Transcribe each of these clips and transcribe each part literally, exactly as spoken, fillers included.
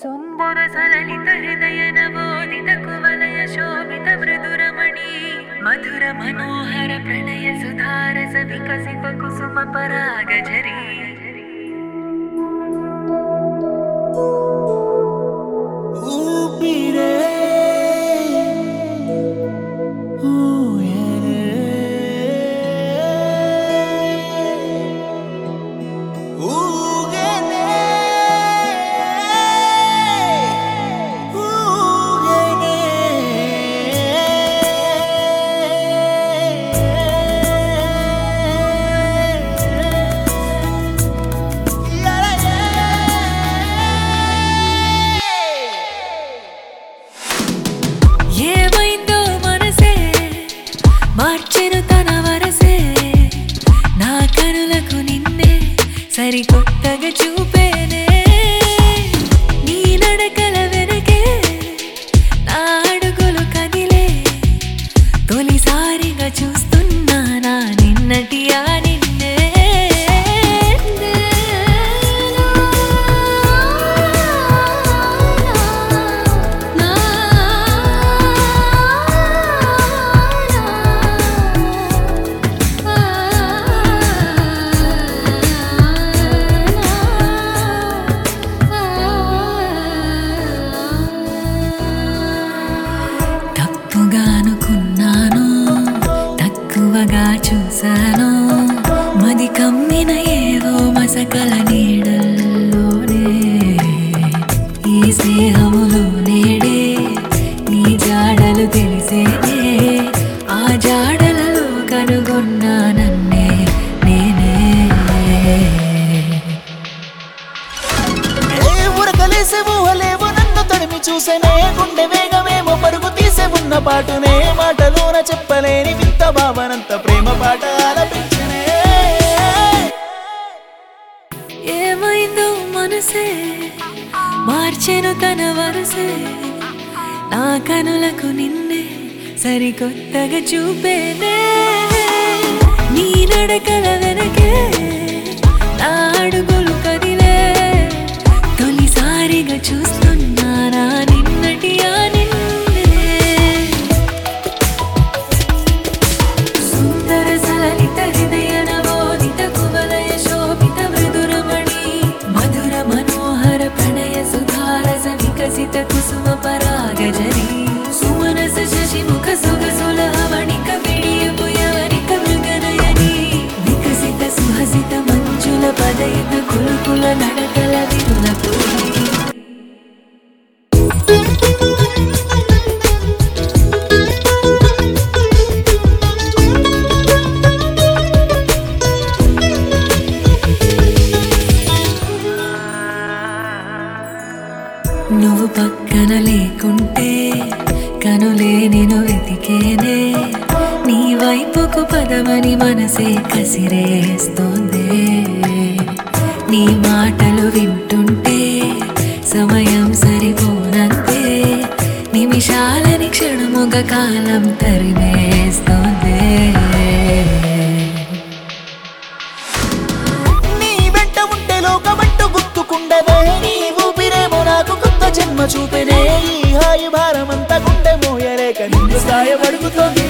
సుందర సలలిత హృదయ నవోదిత కువలయ శోభిత మృదురమణి మధుర మనోహర ప్రణయ సుధారస వికసిత కుసుమ పరాగజరీ మార్చెను తన వరసే నా కనులకు నిన్నే సరికొత్తగా చూపేనే నీ నడకల వెనకే నా అడుగులు కదిలే తొలిసారిగా చూస్తున్నా నా నిన్నటి ఆ నిన్నే చూసాను మది కమ్మిన ఏవో మసకల నీడల్లోనే ఈ స్నేహములో నేడే నీ జాడలు తెలిసేనే ఆ జాడలలో కనుగొన్నా నన్నే నేనే ఉరకలేసే ఊహలేవో నన్ను తడిమి చూసేనే గుండె వేగమేమో పరుగు తీసే ఉన్న పాటునే మాటలోన చెప్పలేని వింత భావనంత ప్రేమ పాట ఆలపించనే ఏమైందో మనసే మార్చెను తన వరసే నా కనులకు నిన్నే సరికొత్తగా చూపేనే నీ నడకల వెనకే నా అడుగులు కదిలే తొలిసారిగా చూస్తున్నా నా నిన్నటి ఆ నిన్నే సుందర సలలిత హృదయ నవోదిత కువలయ శోభిత మృదురమణి మధుర మనోహర ప్రణయ సుధారస వికసిత కుసుమ పరాగజరీ సుమనస శశిముఖ సొగసుల హవణిక విడియపు యవనిక మృగనయని వికసిత సుహసిత మంజుల పదయుత కులుకుల నడకల విరుల పూరి నువ్వు పక్కన లేకుంటే కనులే నేను వెతికేనే నీ వైపుకు పదమని మనసే కసిరేస్తోందే నీ మాటలు వింటుంటే సమయం సరిపోనంతే నిమిషాలని క్షణముగ కాలం తరిమేస్తోందే నీ వెంట ఉంటే లోకమంటూ గుర్తుకుండదే నీ ఊపిరేమో నాకు కొత్త జన్మ చూపెనే ఈ హాయి భారమంతా గుండె మోయలేక నిన్ను సాయపడుకుతోంది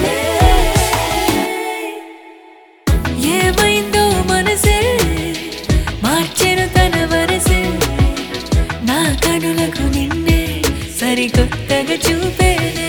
ఏమైందో మనసే మార్చెను తన వరసే నా కనులకు నిన్నే సరికొత్తగా చూపేనే